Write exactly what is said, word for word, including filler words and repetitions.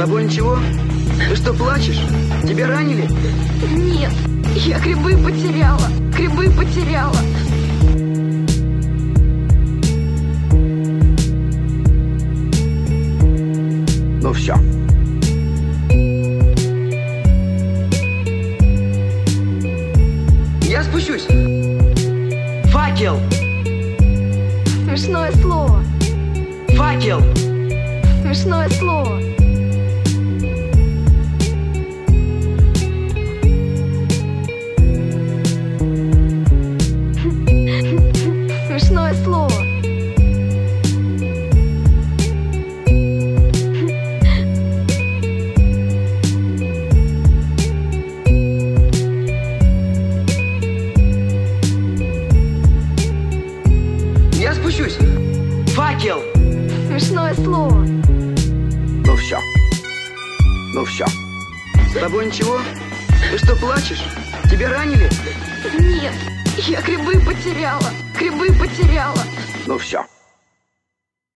тобой ничего? Ты что, плачешь? Тебя ранили? Нет, я грибы потеряла. Грибы потеряла. Ну все. Я спущусь. Факел. Смешное слово. Факел. Смешное слово. Смешное слово. Я спущусь. Факел. Смешное слово. Ну все. Ну все. С тобой ничего? Ты что, плачешь? Тебя ранили? Нет, я грибы потеряла. Грибы потеряла. Ну все.